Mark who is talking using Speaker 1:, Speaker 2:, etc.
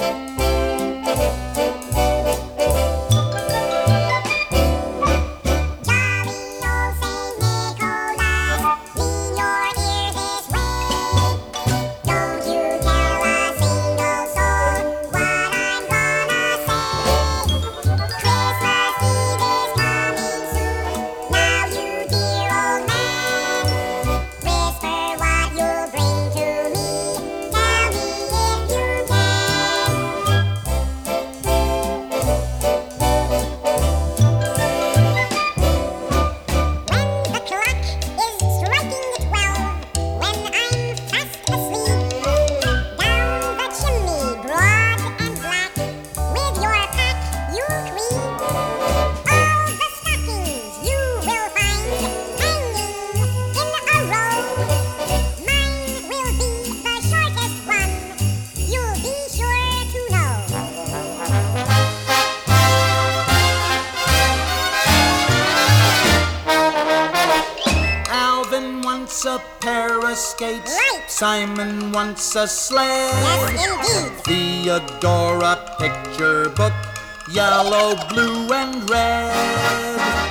Speaker 1: wants a pair of skates.
Speaker 2: Right.
Speaker 1: Simon wants a sled.
Speaker 2: Yes, indeed.
Speaker 1: Theodora, picture book, yellow, blue, and red.